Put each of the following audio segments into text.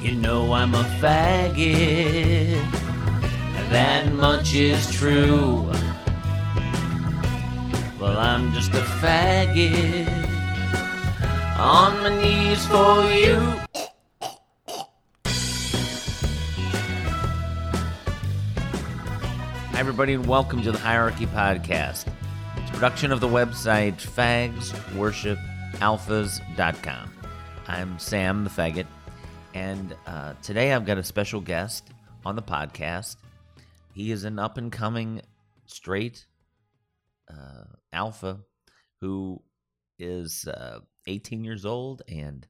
You know I'm a faggot, that much is true. Well, I'm just a faggot, on my knees for you. Hi, everybody, and welcome to the Hierarchy Podcast. It's a production of the website fagsworshipalphas.com. I'm Sam the Faggot, and today I've got a special guest on the podcast. He is an up-and-coming straight alpha who is 18 years old and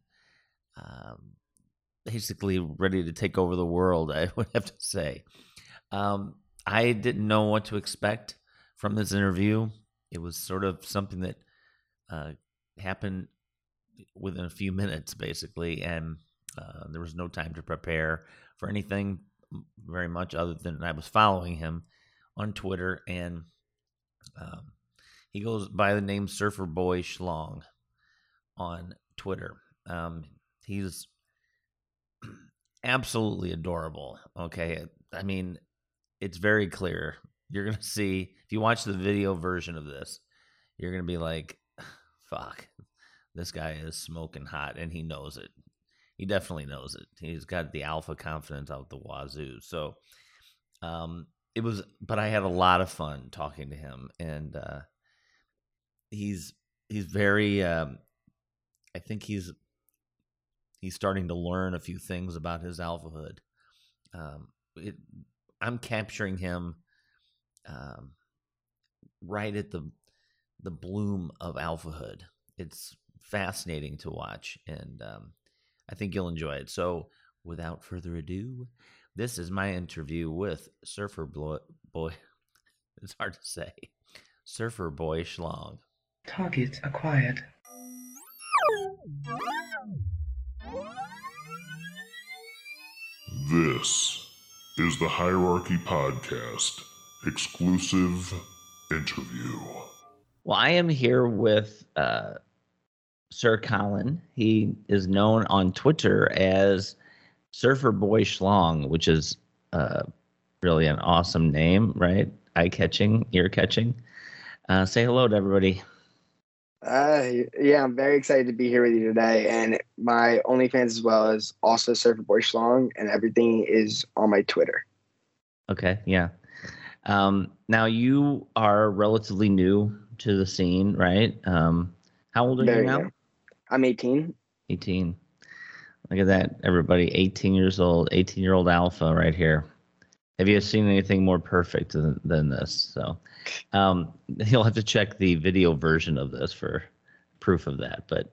basically ready to take over the world, I would have to say. I didn't know what to expect from this interview. It was sort of something that happened within a few minutes, basically, and there was no time to prepare for anything very much other than I was following him on Twitter, and he goes by the name Surfer Boy Schlong on Twitter. He's absolutely adorable, okay? I mean, it's very clear. You're going to see, if you watch the video version of this, you're going to be like, fuck, this guy is smoking hot, and he knows it. He definitely knows it. He's got the alpha confidence out the wazoo. So but I had a lot of fun talking to him, and he's very, I think he's starting to learn a few things about his alphahood. I'm capturing him right at the bloom of alphahood. It's fascinating to watch, and I think you'll enjoy it. So, without further ado, this is my interview with Surfer Boy. It's hard to say. Surfer Boy Schlong. Target acquired. This is the Hierarchy Podcast exclusive interview. Well, I am here with Sir Colin. He is known on Twitter as Surfer Boy Schlong, which is really an awesome name, right? Eye-catching, ear-catching. Say hello to everybody. Yeah, I'm very excited to be here with you today, and my OnlyFans as well is also Surfer Boy Schlong, and everything is on my Twitter. Okay, yeah. Now you are relatively new to the scene, right? How old are you now? Young. I'm 18. 18. Look at that, everybody. 18 years old, 18-year-old alpha right here. Have you seen anything more perfect than this? So you'll have to check the video version of this for proof of that. But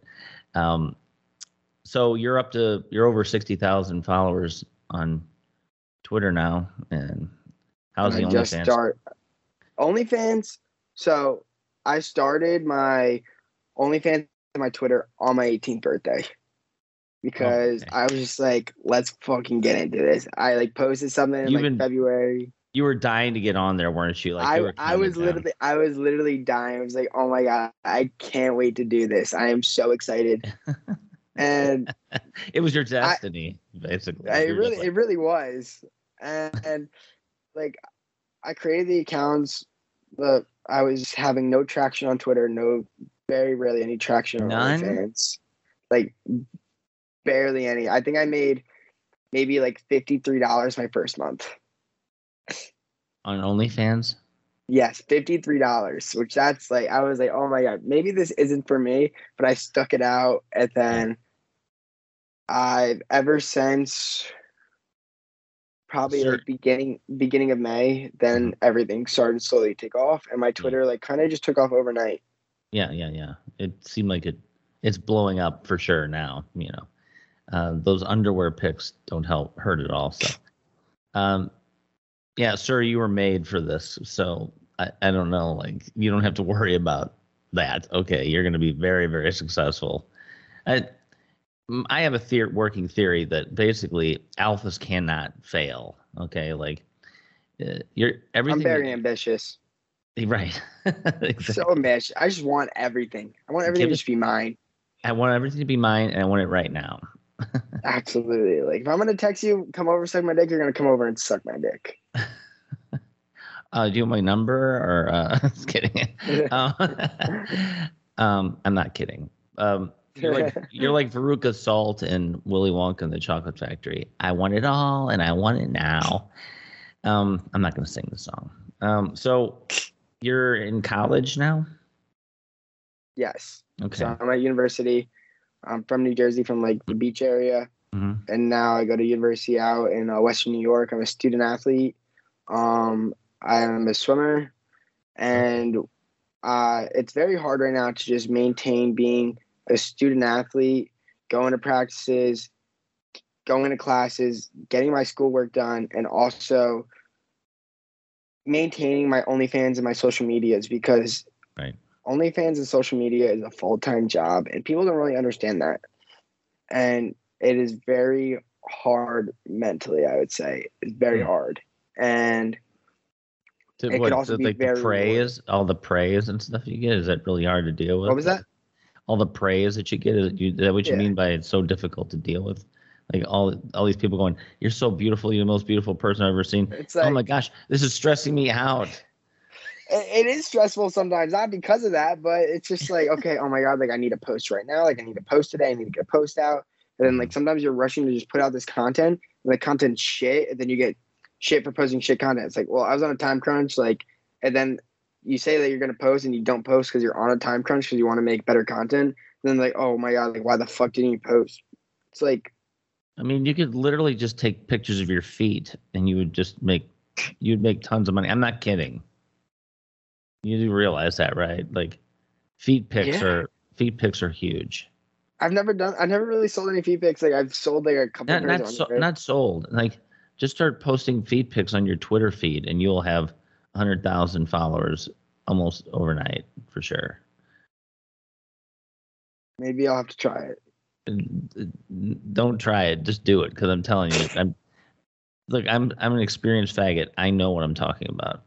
so you're over 60,000 followers on Twitter now. And how's the OnlyFans? OnlyFans. So I started my OnlyFans and my Twitter on my 18th birthday because I was just like, let's fucking get into this. I like posted something in February. You were dying to get on there, weren't you? Like I was literally dying. I was like, oh my God, I can't wait to do this. I am so excited. And it was your destiny, basically. It really was. And like I created the accounts, but I was having no traction on Twitter, very rarely any traction on OnlyFans. Like barely any. I think I made maybe like $53 my first month. On OnlyFans? Yes, $53, which that's like, I was like, oh my God, maybe this isn't for me, but I stuck it out. And then I've ever since probably like beginning of May, then everything started to slowly take off, and my Twitter like kind of just took off overnight. Yeah. It seemed like it's blowing up for sure now, you know. Those underwear pics don't hurt at all. So, yeah, sir, you were made for this. So I don't know, like you don't have to worry about that. Okay, you're going to be very, very successful. I have a working theory that basically alphas cannot fail. Okay, like everything. I'm very ambitious. Right. Exactly. So ambitious. I just want everything. I want everything to just be mine. I want everything to be mine, and I want it right now. Absolutely. Like if I'm gonna text you, come over, suck my dick, you're gonna come over and suck my dick. Do you want my number or just kidding? um, I'm not kidding. You're like Veruca Salt and Willy Wonka and the Chocolate Factory. I want it all and I want it now. I'm not going to sing the song. So you're in college now? Yes. Okay. So I'm at university. I'm from New Jersey, from like the beach area, and now I go to university out in Western New York. I'm a student athlete. I am a swimmer, and it's very hard right now to just maintain being a student athlete, going to practices, going to classes, getting my schoolwork done, and also maintaining my OnlyFans and my social medias, because Right. OnlyFans and social media is a full-time job, and people don't really understand that. And it is very hard mentally, I would say. It's very hard. And it could also be like very the praise, all the praise and stuff you get? Is that really hard to deal with? What was that? All the praise that you get, is that what you Yeah. mean by it's so difficult to deal with? Like all these people going, "You're so beautiful. You're the most beautiful person I've ever seen." It's like, oh my gosh, this is stressing me out. it is stressful sometimes, not because of that, but it's just like, okay, oh my God, like I need to post right now. Like I need to post today. I need to get a post out. And then like sometimes you're rushing to just put out this content, and the content's shit, and then you get shit for posting shit content. It's like, well, I was on a time crunch, like, and then you say that you're gonna post and you don't post because you're on a time crunch because you want to make better content. And then like, oh my God, like why the fuck didn't you post? It's like, I mean, you could literally just take pictures of your feet and you'd make tons of money. I'm not kidding. You do realize that, right? Like feet pics are huge. I've never really sold any feed pics. Like I've sold like a couple pairs on Not sold. Like just start posting feet pics on your Twitter feed and you'll have 100,000 followers almost overnight for sure. Maybe I'll have to try it. Don't try it. Just do it, because I'm telling you, I'm an experienced faggot. I know what I'm talking about.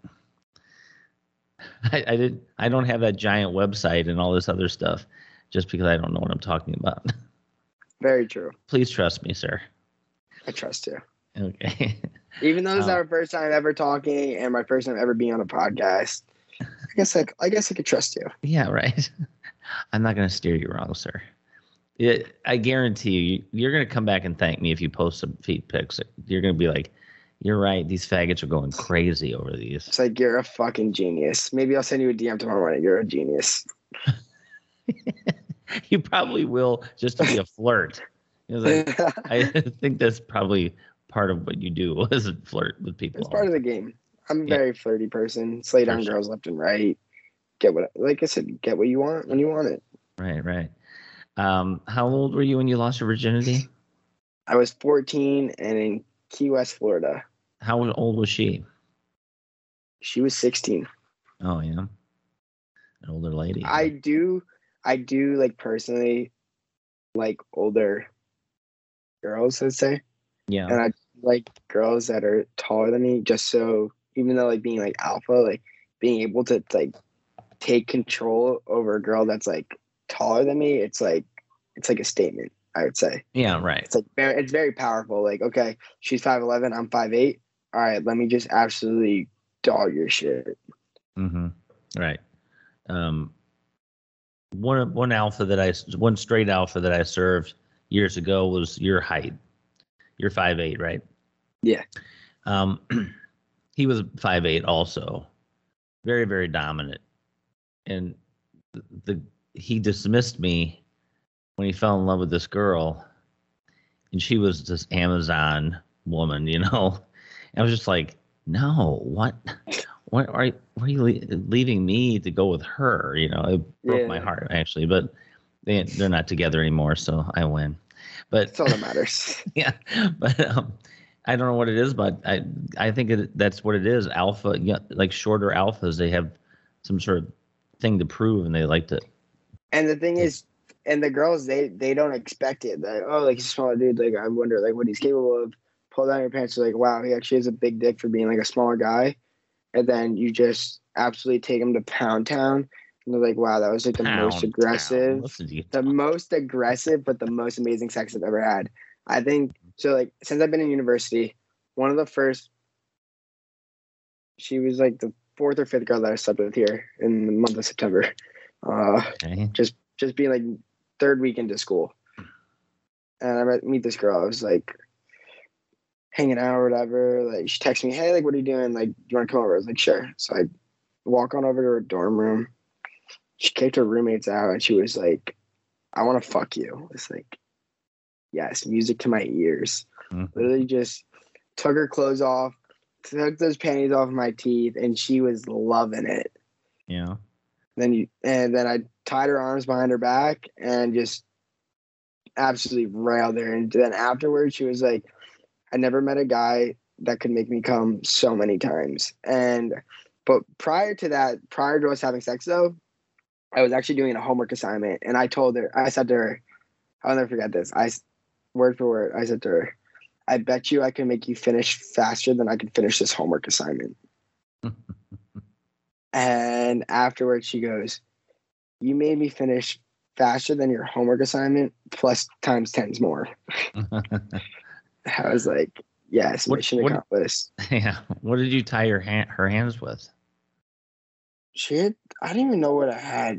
I don't have that giant website and all this other stuff just because I don't know what I'm talking about. Very true. Please trust me, sir. I trust you. Okay. Even though this is our first time ever talking and my first time ever being on a podcast, I guess I could trust you. Yeah, right. I'm not going to steer you wrong, sir. I guarantee you're going to come back and thank me if you post some feet pics. You're going to be like, you're right. These faggots are going crazy over these. It's like, you're a fucking genius. Maybe I'll send you a DM tomorrow morning. You're a genius. You probably will, just to be a flirt. Like, I think that's probably part of what you do is flirt with people. It's part of the game. I'm a very flirty person. Slay down girls left and right. Like I said, get what you want when you want it. Right. How old were you when you lost your virginity? I was 14 and in Key West, Florida. How old was she? She was 16. Oh, yeah. An older lady. I do like personally like older girls, I'd say. Yeah. And I like girls that are taller than me, just so even though like being like alpha, like being able to like take control over a girl that's like taller than me, it's like a statement, I would say. Yeah, right. It's very powerful. Like, okay, she's 5'11", I'm 5'8". All right, let me just absolutely dog your shit. Mm-hmm. Right. One straight alpha that I served years ago was your height. You're 5'8", right? Yeah. He was 5'8" also. Very, very dominant. And he dismissed me when he fell in love with this girl, and she was this Amazon woman, you know. And I was just like, no, what are you leaving me to go with her? You know, it broke my heart actually, but they're not together anymore, so I win. But that's all that matters. Yeah, but I don't know what it is, but I think that's what it is. Alpha, like shorter alphas, they have some sort of thing to prove, and they like to. And the thing is, and the girls, they don't expect it. Like, oh, like he's a smaller dude. Like I wonder like what he's capable of. Pull down your pants. You're like, wow, he actually has a big dick for being like a smaller guy. And then you just absolutely take him to Pound Town, And they're like, wow, that was like the most aggressive, Listen to you the most aggressive, but the most amazing sex I've ever had. I think so. Like since I've been in university, one of the first, she was like the fourth or fifth girl that I slept with here in the month of September. Okay. Just being like third week into school, and I meet this girl. I was like hanging out or whatever. Like she texted me, hey, like what are you doing? Like, do you want to come over? I was like, sure. So I walk on over to her dorm room. She kicked her roommates out, and she was like, I want to fuck you. It's like, yes, music to my ears. Mm-hmm. Literally just took her clothes off, took those panties off my teeth, and she was loving it. Yeah. And then I tied her arms behind her back and just absolutely railed her. And then afterwards, she was like, I never met a guy that could make me come so many times. But prior to us having sex though, I was actually doing a homework assignment, and I said to her, I'll never forget this. Word for word, I said to her, I bet you I can make you finish faster than I can finish this homework assignment. And afterwards she goes, you made me finish faster than your homework assignment plus times 10s more. I was like, yes, mission accomplished. Yeah. What did you tie her hands with? I don't even know what I had.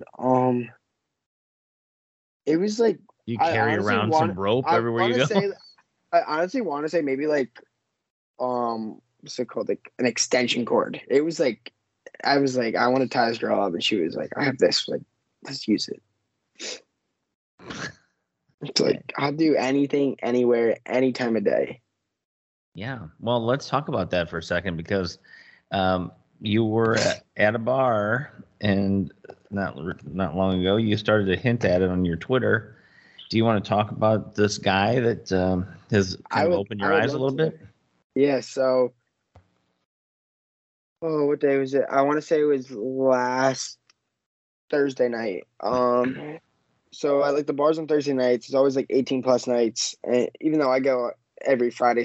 It was like You carry around some rope everywhere you go? I honestly want to say maybe like what's it called? Like an extension cord. It was like I was like, I want to tie this girl up, and she was like, I have this, like, let's use it. It's like I'll do anything, anywhere, any time of day. Yeah. Well, let's talk about that for a second, because you were at a bar, and not long ago you started to hint at it on your Twitter. Do you want to talk about this guy that has kind of opened your eyes a little bit? Yeah. So, what day was it? I want to say it was last Thursday night. So I like the bars on Thursday nights. It's always like 18 plus nights, and even though I go every Thursday,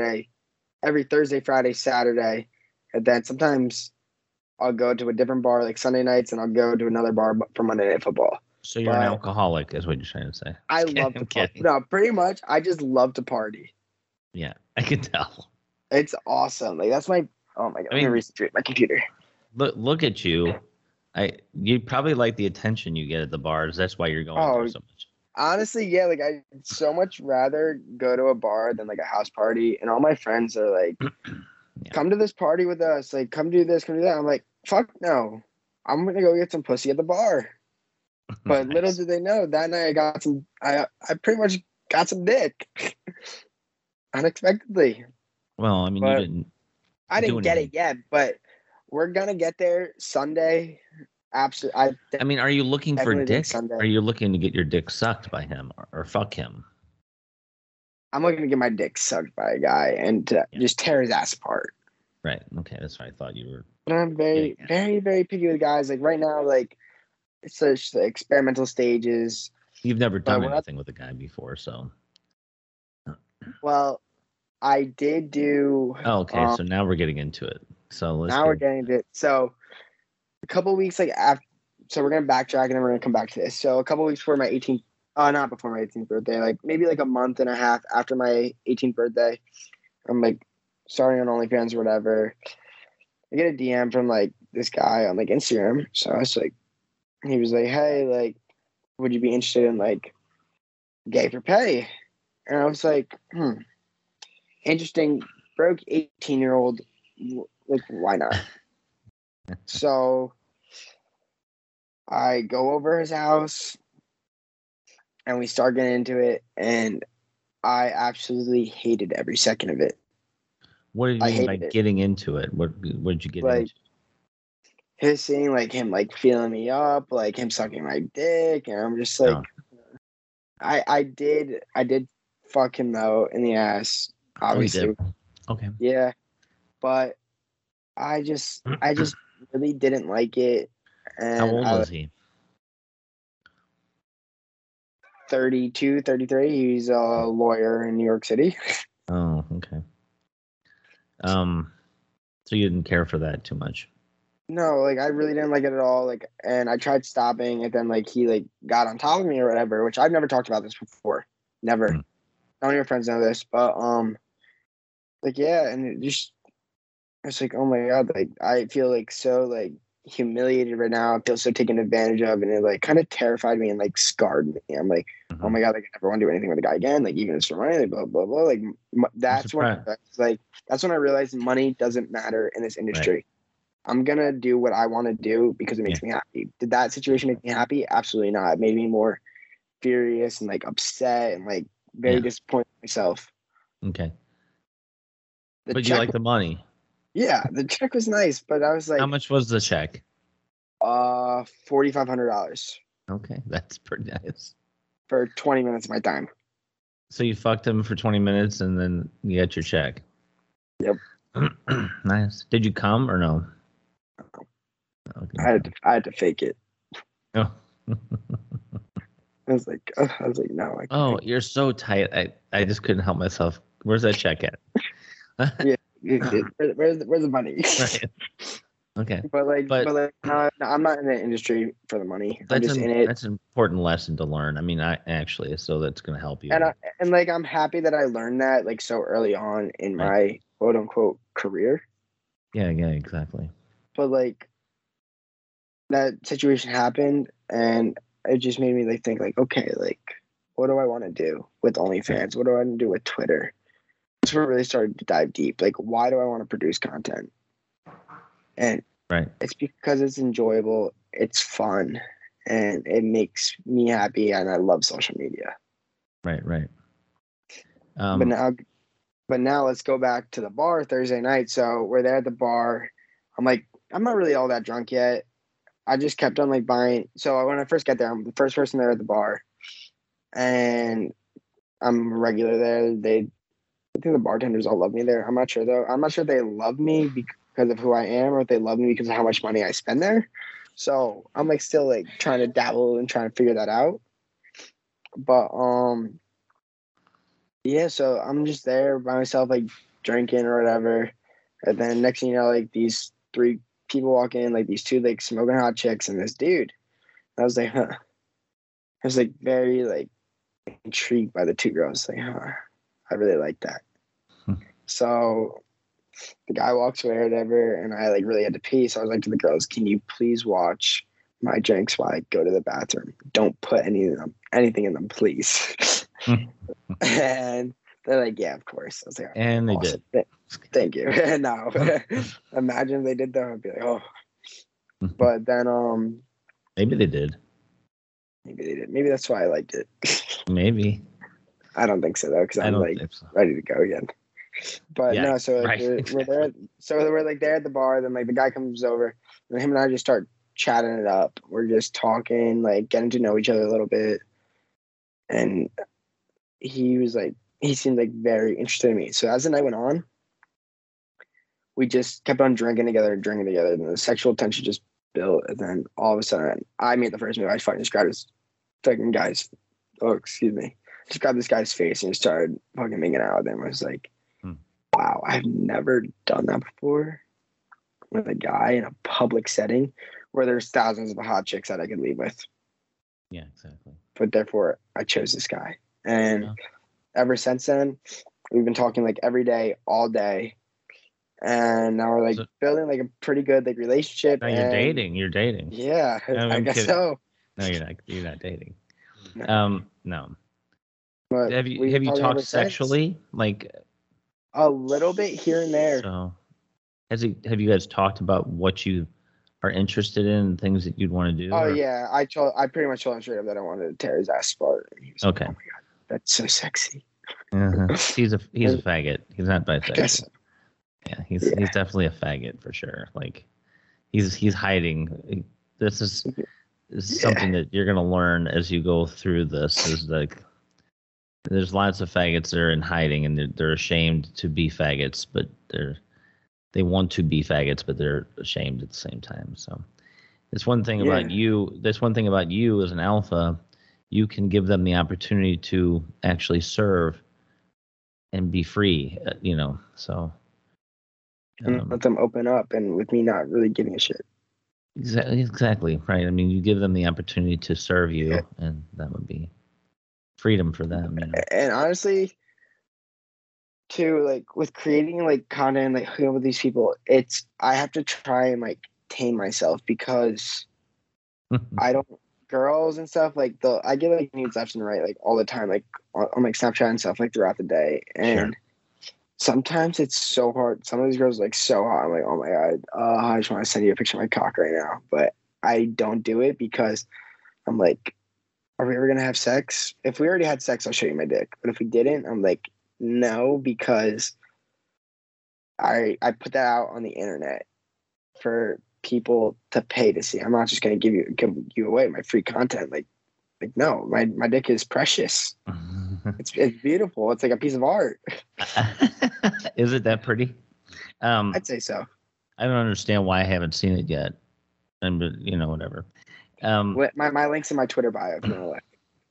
Friday, Saturday, and then sometimes I'll go to a different bar like Sunday nights, and I'll go to another bar for Monday Night Football. So you're an alcoholic, is what you're trying to say. I love to party. No, pretty much. I just love to party. Yeah, I can tell. It's awesome. Like that's my. Oh my god! Let me reset my computer. Look at you. You probably like the attention you get at the bars. That's why you're going there so much. Honestly, yeah. Like I'd so much rather go to a bar than like a house party. And all my friends are like, "Come to this party with us. Like, come do this, come do that." I'm like, "Fuck no! I'm gonna go get some pussy at the bar." But Nice. Little did they know, that night I got some. I pretty much got some dick unexpectedly. Well, I mean, you didn't. I didn't get it yet, but we're gonna get there Sunday. Absolutely. I mean, are you looking for dick? Sunday. Are you looking to get your dick sucked by him or fuck him? I'm looking to get my dick sucked by a guy and just tear his ass apart. Right. Okay, that's what I thought you were. But I'm very, very, very picky with guys. Like right now, like it's such the experimental stages. You've never done anything with a guy before, so. Well, I did do. Oh, okay, so now we're getting into it. So we're getting into it. So a couple weeks after, so we're gonna backtrack and then we're gonna come back to this. So a couple weeks before my 18th, not before my 18th birthday, like maybe like a month and a half after my 18th birthday, I'm like starting on OnlyFans or whatever. I get a DM from like this guy on like Instagram. So I was like, he was like, hey, like, would you be interested in like gay for pay? And I was like, interesting, broke 18-year-old, like, why not? So I go over his house and we start getting into it, and I absolutely hated every second of it. What did you mean by getting into it? What did you get into? His seeing like him like feeling me up, like him sucking my dick, and I'm just like, I did fuck him though in the ass, obviously. Okay. Yeah, but I just really didn't like it. And how old was he? 32, 33. He's a lawyer in New York City. Oh, okay. So you didn't care for that too much? No, like I really didn't like it at all. Like, and I tried stopping, and then like he like got on top of me or whatever. Which I've never talked about this before. Never. Mm. None of your friends know this, but like yeah, and it's like, oh my god, like I feel like so like humiliated right now. I feel so taken advantage of, and it like kind of terrified me and like scarred me. I'm like, oh Mhm. my god, like I never want to do anything with a guy again. Like even if it's for money, like blah blah blah. Like that's when surprised. that's when I realized money doesn't matter in this industry. Right. I'm gonna do what I want to do because it makes me happy. Did that situation make me happy? Absolutely not. It made me more furious and like upset and like very Yeah. disappointed in myself. Okay. The But you check, like the money. yeah, the check was nice, but I was How like, much was the check? $4,500 Okay, that's pretty nice. for 20 minutes of my time. So you fucked him for 20 minutes and then you got your check. Yep. Nice. Did you come or no? Okay. I had to fake it. Oh. I was like, no. I Oh, can't. you're so tight. I just couldn't help myself. Where's that check at? Yeah. Where's the money? Right. Okay. But But no, I'm not in the industry for the money. I'm just in it, that's an important lesson to learn. I mean, I actually, so that's going to help you. and like I'm happy that I learned that like so early on in Right. my quote unquote career. Yeah, exactly. But like that situation happened, and it just made me like think like, okay, like what do I want to do with OnlyFans? What do I want to do with Twitter? That's where I really started to dive deep. Like, why do I want to produce content? And Right. it's because it's enjoyable, it's fun, and it makes me happy, and I love social media. Right. But now let's go back to the bar Thursday night. So we're there at the bar. I'm like, I'm not really all that drunk yet. I just kept on like buying. So when I first get there, I'm the first person there at the bar, and I'm a regular there. I think the bartenders all love me there. I'm not sure though. I'm not sure they love me because of who I am, or if they love me because of how much money I spend there. So I'm like still like trying to dabble and trying to figure that out. But yeah. So I'm just there by myself, like drinking or whatever. And then next thing you know, like these three people walk in, like these two like smoking hot chicks and this dude. I was like, huh. I was like very like intrigued by the two girls. Like, huh, I really like that. So the guy walks away or whatever, and I like really had to pee. So I was like to the girls, "Can you please watch my drinks while I go to the bathroom? Don't put anything in them, please." And they're like, "Yeah, of course." I was like, And they awesome. did. Thank you." No, imagine if they did that. I'd be like, oh. But then Maybe they did. maybe they did. Maybe that's why I liked it. Maybe. I don't think so though, because I I'm don't like think so. ready to go again. But Yeah, no, so like right, we're exactly. there. So we're like there at the bar. Then like the guy comes over, and him and I just start chatting it up. We're just talking, like getting to know each other a little bit. And he seemed like very interested in me. So as the night went on, we just kept on drinking together, and the sexual tension just built. And then all of a sudden, I made the first move. I fucking just grabbed this fucking guy's. Oh, excuse me. Just grabbed this guy's face and just started fucking making out with him. I was like, wow, I've never done that before with a guy in a public setting where there's thousands of hot chicks that I could leave with. Yeah, exactly. But therefore, I chose this guy. And ever since then, we've been talking like every day, all day. And now we're like building like a pretty good like relationship. Now you're dating. You're dating. Yeah, No, I guess kidding. so. No, you're not. You're not dating. No. No. But Have you talked sexually? Like a little bit here and there. So, have you guys talked about what you are interested in and things that you'd want to do? Oh yeah, I pretty much told him straight up that I wanted to tear his ass apart. And he was Okay. Like, oh my god, that's so sexy. He's a faggot. He's not bisexual. So. Yeah, he's definitely a faggot for sure. Like he's hiding. This is something that you're gonna learn as you go through this. Is like there's lots of faggots that are in hiding and they're ashamed to be faggots, but they want to be faggots, but they're ashamed at the same time. So that's one thing about you. That's one thing about you as an alpha. You can give them the opportunity to actually serve and be free. So And let them open up, and with me not really giving a shit. Exactly right. I mean, you give them the opportunity to serve Yeah. you, and that would be freedom for them. And honestly, too, like with creating like content, like hooking up with these people, it's I have to try and like tame myself because I don't girls and stuff like the I get like needs left and right like all the time, like on like Snapchat and stuff like throughout the day. And sometimes it's so hard. Some of these girls are, like so hot. I'm like, oh my god, I just want to send you a picture of my cock right now. But I don't do it because I'm like, are we ever gonna have sex? If we already had sex, I'll show you my dick. But if we didn't, I'm like, no, because I put that out on the internet for people to pay to see. I'm not just gonna give you away my free content. Like no, my dick is precious. It's beautiful. It's like a piece of art. Is it that pretty? I'd say so. I don't understand why I haven't seen it yet, and but whatever. My link's in my Twitter bio if you want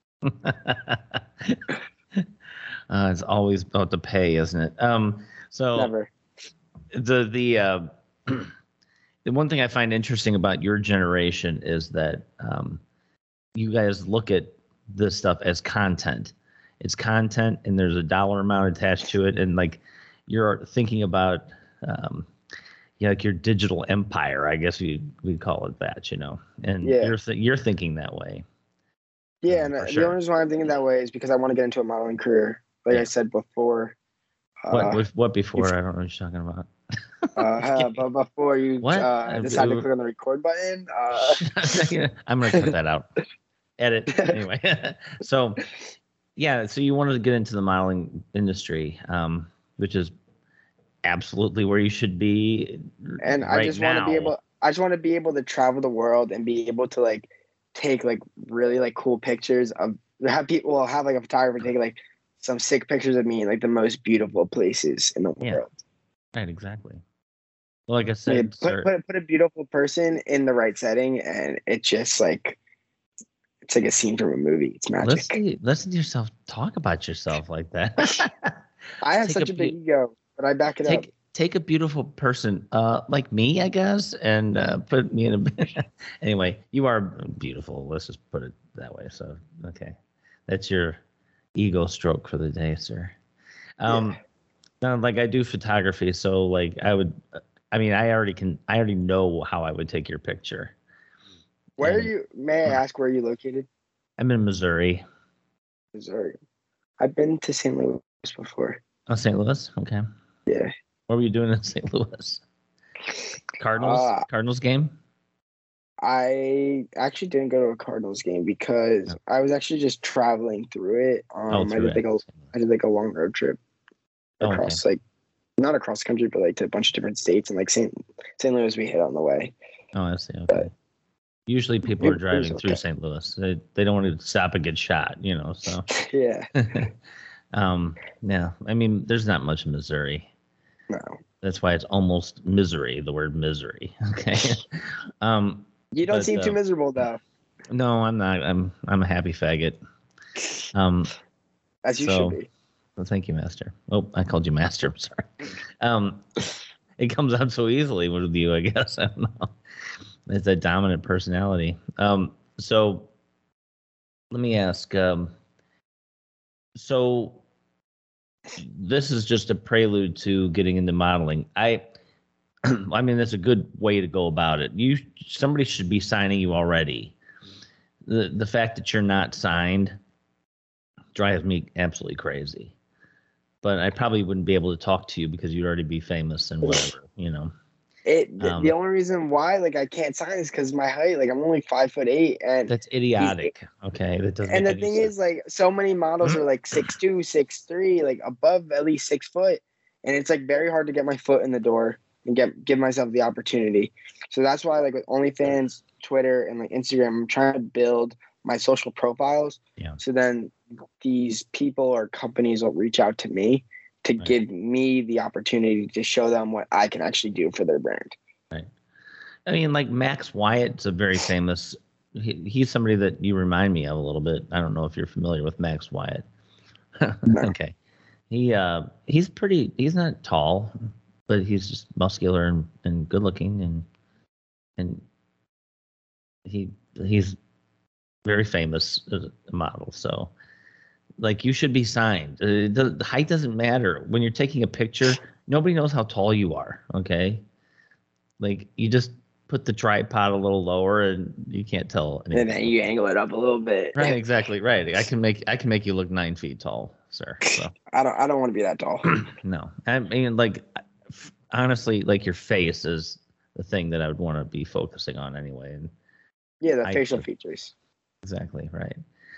to look. It's always about the pay, isn't it? So Never. the one thing I find interesting about your generation is that you guys look at this stuff as content. It's content, and there's a dollar amount attached to it, and like you're thinking about, like your digital empire. I guess we call it that, and Yeah. you're thinking that way. Yeah, and For the sure. only reason why I'm thinking that way is because I want to get into a modeling career. Like I said before. What before? I don't know what you're talking about. But before you decide to click on the record button, I'm gonna cut that out. Edit anyway. So you wanted to get into the modeling industry, which is absolutely where you should be. And I just want to be able to travel the world and be able to like take like really like cool pictures of have like a photographer take like some sick pictures of me in like the most beautiful places in the world. Right, exactly. Well, like I said, put a beautiful person in the right setting, and it's just like it's like a scene from a movie. It's magic. Listen to yourself talk about yourself like that. I have such a big ego, but I back it up. Take a beautiful person, like me, I guess, and put me in a. Anyway, you are beautiful. Let's just put it that way. So, okay, that's your ego stroke for the day, sir. Now, like I do photography, so like I already know how I would take your picture. Where are you? May I ask where you're located? I'm in Missouri. Missouri. I've been to St. Louis before. Oh, St. Louis? Okay. Yeah. What were you doing in St. Louis? Cardinals game? I actually didn't go to a Cardinals game because I was actually just traveling through it. I did like a long road trip across like not across the country, but like to a bunch of different states, and like St. Louis we hit on the way. Oh, I see. Okay. But usually people are driving through St. Louis. They don't want to stop and get shot, so. Yeah. Yeah. I mean, there's not much in Missouri. No. That's why it's almost misery, the word misery. Okay. You don't seem too miserable though. No, I'm not. I'm a happy faggot. As you should be. Well, thank you, Master. Oh, I called you Master. I'm sorry. It comes out so easily with you, I guess. I don't know. It's a dominant personality. So let me ask. So this is just a prelude to getting into modeling. I mean, that's a good way to go about it. Somebody should be signing you already. The fact that you're not signed drives me absolutely crazy. But I probably wouldn't be able to talk to you because you'd already be famous and whatever, The only reason why like I can't sign is because my height. Like I'm only 5'8", and that's idiotic. Okay, that doesn't. And the thing is, like, so many models are like 6'2", 6'3", like above at least 6 foot, and it's like very hard to get my foot in the door and give myself the opportunity. So that's why, like, with OnlyFans, Twitter, and like Instagram, I'm trying to build my social profiles. Yeah. So then these people or companies will reach out to me to give me the opportunity to show them what I can actually do for their brand. Right. I mean, like Max Wyatt's a very famous. He's somebody that you remind me of a little bit. I don't know if you're familiar with Max Wyatt. No. Okay. He's pretty. He's not tall, but he's just muscular and good looking and he's very famous as a model. So, like, you should be signed. The height doesn't matter when you're taking a picture. Nobody knows how tall you are. Okay, like you just put the tripod a little lower, and you can't tell anything. And then you angle it up a little bit. Right, exactly. Right. I can make you look 9 feet tall, sir. So I don't want to be that tall. no, I mean, like, honestly, like your face is the thing that I would want to be focusing on anyway. And Yeah, the facial features. Exactly right.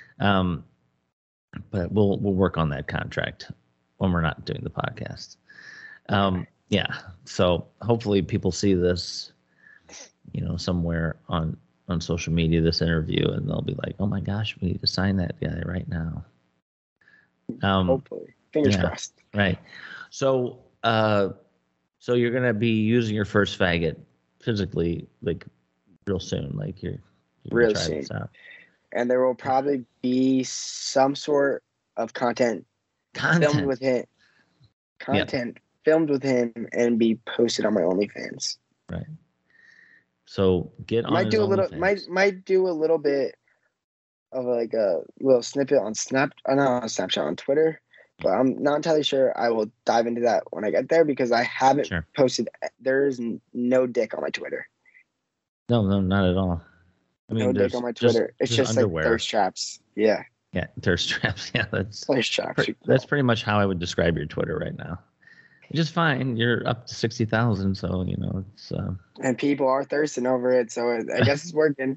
But we'll work on that contract when we're not doing the podcast. Yeah. So hopefully people see this, somewhere on social media, this interview, and they'll be like, "Oh my gosh, we need to sign that guy right now." Hopefully, fingers crossed. Right. So, so you're gonna be using your first faggot physically, like real soon, like you're real soon. And there will probably be some sort of content filmed with him. Filmed with him and be posted on my OnlyFans. Right. So get on. Might do a little bit of like a little snippet on Snapchat, on Twitter, but I'm not entirely sure. I will dive into that when I get there because I haven't posted. There is no dick on my Twitter. No, not at all. I mean, no dick on my Twitter. It's just underwear. Like thirst traps. Yeah. Yeah, thirst traps. Yeah, that's thirst traps. That's pretty much how I would describe your Twitter right now. Which is fine. You're up to 60,000, so it's. And people are thirsting over it, so I guess it's working.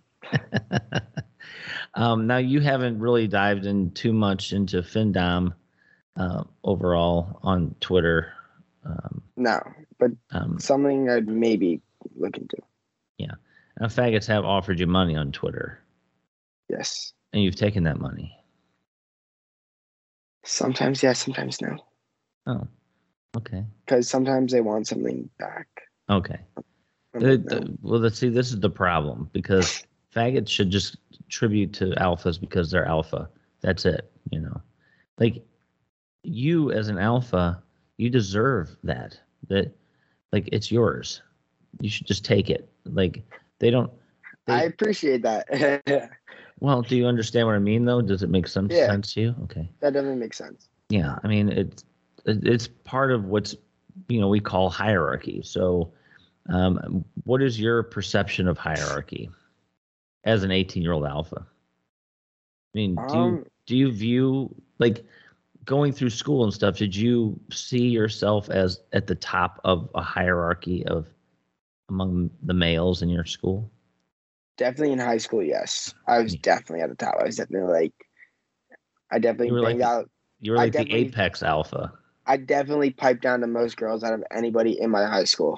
Now you haven't really dived in too much into Findom overall on Twitter. No, but something I'd maybe look into. Yeah. Now, faggots have offered you money on Twitter. Yes. And you've taken that money. Sometimes yes, sometimes no. Oh, okay. Because sometimes they want something back. Okay. Well, let's see. This is the problem because faggots should just tribute to alphas because they're alpha. That's it. Like you as an alpha, you deserve that. That, like, it's yours. You should just take it. Like. I appreciate that. Well, do you understand what I mean, though? Does it make some sense to you? Okay. That definitely makes sense. Yeah, I mean, it's part of what's we call hierarchy. So, what is your perception of hierarchy as an 18-year-old alpha? I mean, do you view, like, going through school and stuff? Did you see yourself as at the top of a hierarchy of among the males in your school? Definitely in high school, yes. I was definitely at the top. I was definitely you were like the apex alpha. I definitely piped down to most girls out of anybody in my high school.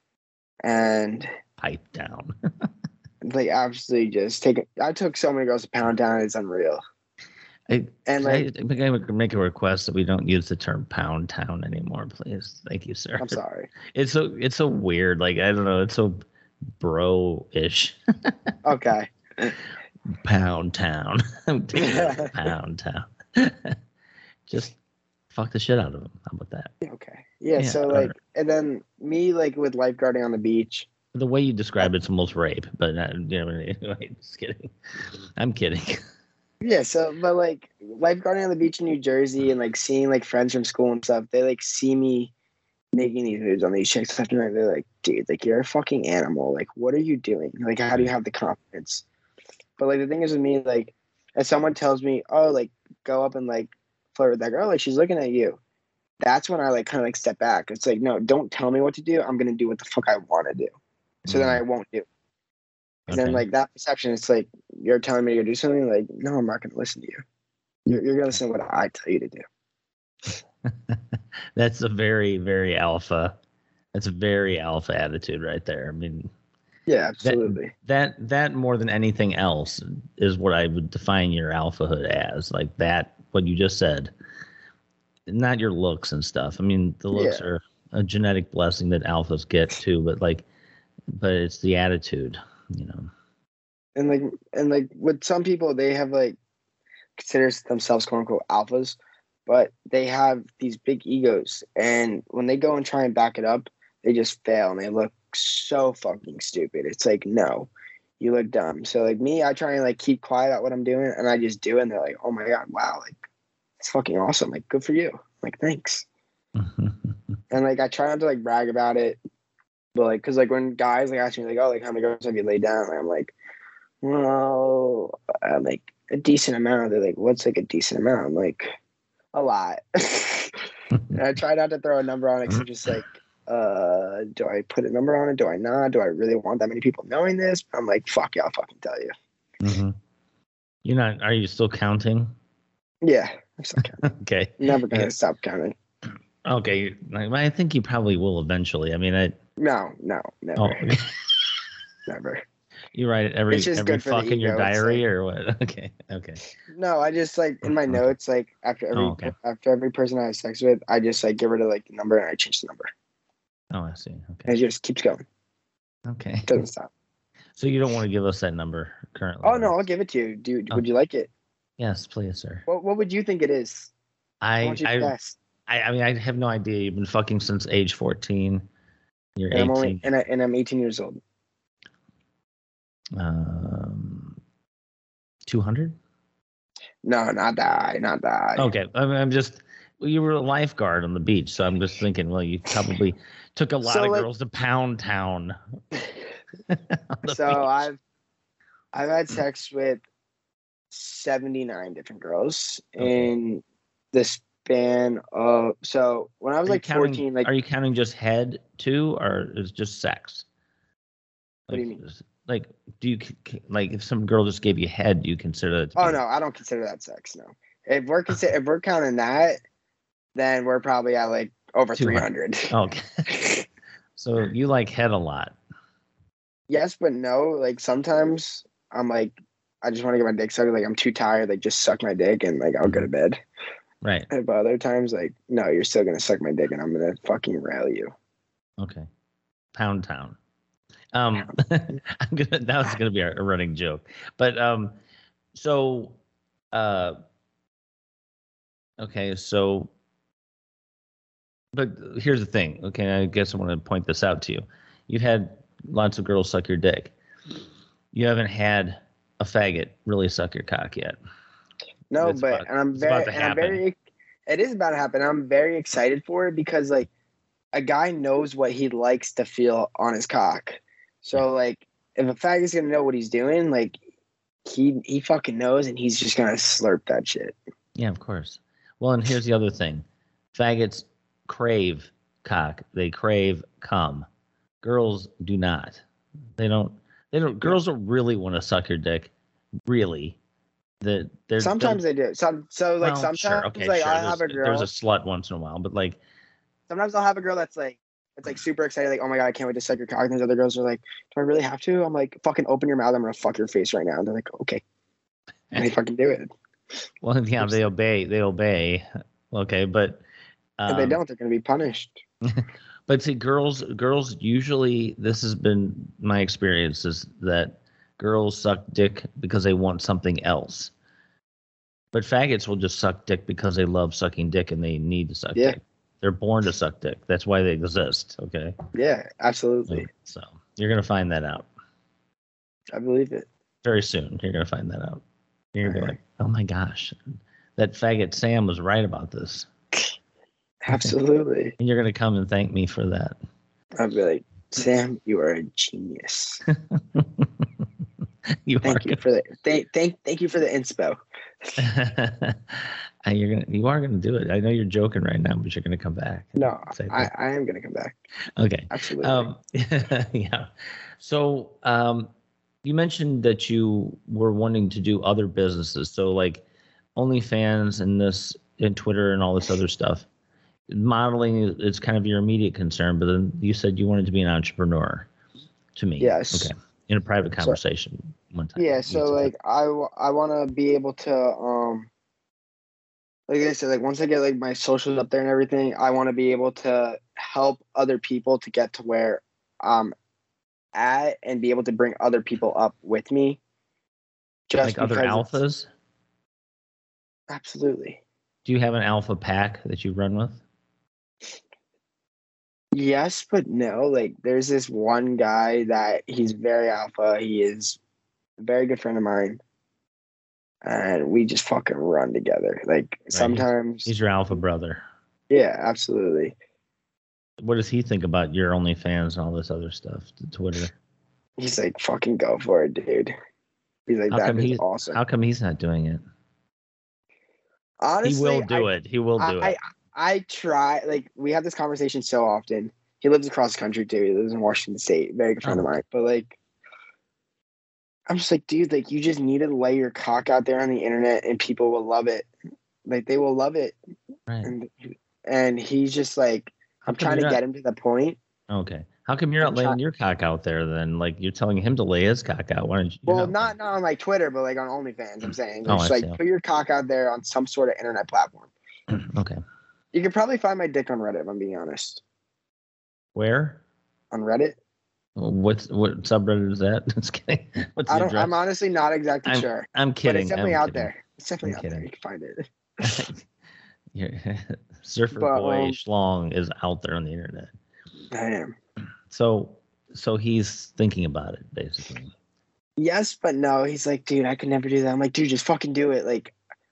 And pipe down. Like, absolutely I took so many girls to Pound Town, it's unreal. I make a request that we don't use the term Pound Town anymore, please. Thank you, sir. I'm sorry. It's so weird. Like, I don't know. It's so bro-ish. Okay. Pound Town. Pound Town. Just fuck the shit out of them. How about that? Okay. Yeah. So and then me, like, with lifeguarding on the beach. The way you describe it's almost rape, but anyway, just kidding. I'm kidding. Yeah, so, but, like, lifeguarding on the beach in New Jersey and, like, seeing, like, friends from school and stuff, they, like, see me making these moves on these chicks left and right. They're like, dude, like, you're a fucking animal. Like, what are you doing? Like, how do you have the confidence? But, like, the thing is with me, like, if someone tells me, oh, like, go up and, like, flirt with that girl, like, she's looking at you. That's when I, like, kind of, like, step back. It's like, no, don't tell me what to do. I'm going to do what the fuck I want to do. So then I won't do. And then, like, that perception, it's like, you're telling me to go do something. Like, no, I'm not going to listen to you. You're going to listen to what I tell you to do. That's a very, very alpha. That's a very alpha attitude right there. I mean, yeah, absolutely. That more than anything else is what I would define your alphahood as. Like that, what you just said. Not your looks and stuff. I mean, the looks are a genetic blessing that alphas get too, but it's the attitude. And like with some people, they have, like, consider themselves quote unquote alphas, but they have these big egos, and when they go and try and back it up, they just fail and they look so fucking stupid. It's like, no, you look dumb. So like me, I try and like keep quiet about what I'm doing, and I just do it. And they're like, oh my god, wow, like it's fucking awesome. Like good for you. I'm like thanks. And like I try not to like brag about it, but like because like when guys like ask me like, oh, like how many girls have you laid down? And I'm like, well, like a decent amount. They're like, what's like a decent amount? I'm like, a lot. And I try not to throw a number on it because I'm just like, do I put a number on it? Do I not? Do I really want that many people knowing this? I'm like, fuck yeah, I'll fucking tell you. Mm-hmm. You're not, are you still counting? Yeah, I'm still counting. Okay. Never gonna stop counting. Okay. I think you probably will eventually. I mean, No, never. Oh, okay. Never. You write it every fuck in your diary like, or what? Okay. No, I just like in my notes, like after every person I have sex with, I just like get rid of like the number and I change the number. Oh, I see. Okay. And it just keeps going. Okay. It doesn't stop. So you don't want to give us that number currently? Oh no, I'll give it to you. Dude, would you like it? Yes, please, sir. What would you think it is? I want you to guess. I mean, I have no idea. You've been fucking since age 14. You're 18. And I'm 18 years old. 200? No, not that. Okay, I'm just. You were a lifeguard on the beach, so I'm just thinking. Well, you probably took a lot of girls to Pound Town. So beach. I've had sex with 79 different girls in the span of. So when I was like 14, like, are you counting just head too, or is just sex? What do you mean? Like, do you like if some girl just gave you head, do you consider that? Oh no, I don't consider that sex. No, if we're counting that, then we're probably at like over 300. Okay. So you like head a lot? Yes, but no. Like sometimes I'm like, I just want to get my dick sucked. Like I'm too tired. Like just suck my dick and like I'll go to bed. Right. But other times, like no, you're still gonna suck my dick and I'm gonna fucking rail you. Okay. Pound Town. That was gonna be a running joke, but okay, so, but here's the thing. Okay, I guess I want to point this out to you. You've had lots of girls suck your dick. You haven't had a faggot really suck your cock yet. No, it is about to happen. I'm very excited for it because like a guy knows what he likes to feel on his cock. So like if a faggot's gonna know what he's doing, like he fucking knows and he's just gonna slurp that shit. Yeah, of course. Well, and here's the other thing. Faggots crave cock. They crave cum. Girls do not. They don't girls don't really want to suck your dick. Really. Sometimes they do. Sometimes sure. I'll have a girl. There's a slut once in a while, but like sometimes I'll have a girl that's like it's like super excited, like, oh my god, I can't wait to suck your cock. And these other girls are like, do I really have to? I'm like, fucking open your mouth, I'm gonna fuck your face right now. And they're like, okay. And they fucking do it. Well, yeah, they obey. Okay, but if they don't, they're gonna be punished. But see, girls usually, this has been my experience, is that girls suck dick because they want something else. But faggots will just suck dick because they love sucking dick and they need to suck dick. They're born to suck dick. That's why they exist. Okay. Yeah, absolutely. So you're gonna find that out. I believe it. Very soon, you're gonna find that out. You're gonna be like, oh my gosh, that faggot Sam was right about this. Absolutely. And you're gonna come and thank me for that. I'll be like, Sam, you are a genius. Thank you for the inspo. You are gonna do it. I know you're joking right now, but you're gonna come back. No, I am gonna come back. Okay. Absolutely. Yeah. So you mentioned that you were wanting to do other businesses. So like OnlyFans and Twitter and all this other stuff. Modeling is kind of your immediate concern, but then you said you wanted to be an entrepreneur. To me. Yes. Okay. In a private conversation one time. Yeah. So like I want to be able to like I said, like once I get like my socials up there and everything, I want to be able to help other people to get to where I'm at and be able to bring other people up with me. Just like other alphas? Absolutely. Do you have an alpha pack that you run with? Yes, but no. Like there's this one guy that he's very alpha. He is a very good friend of mine, and we just fucking run together. Like sometimes, he's your alpha brother. Yeah, absolutely. What does he think about your OnlyFans and all this other stuff? The Twitter. He's like, fucking go for it, dude. He's like, that is awesome. How come he's not doing it? Honestly, he will do it. He will do it. I try. Like, we have this conversation so often. He lives across the country too. He lives in Washington State. Very good friend of mine. But like, I'm just like, dude, like you just need to lay your cock out there on the internet, and people will love it. Like they will love it. Right. And he's just like, I'm trying to get him to the point. Okay. How come you're not laying your cock out there then? Like you're telling him to lay his cock out. Why don't you? Well, not on like Twitter, but like on OnlyFans. I'm saying, just like put your cock out there on some sort of internet platform. Okay. You could probably find my dick on Reddit, if I'm being honest. Where? On Reddit. What subreddit is that? Just kidding. What's the address? I'm honestly not exactly sure. I'm kidding. But it's definitely out there. It's definitely out there. You can find it. Surfer Boy Schlong is out there on the internet. I am. So he's thinking about it, basically. Yes, but no. He's like, dude, I could never do that. I'm like, dude, just fucking do it. Like,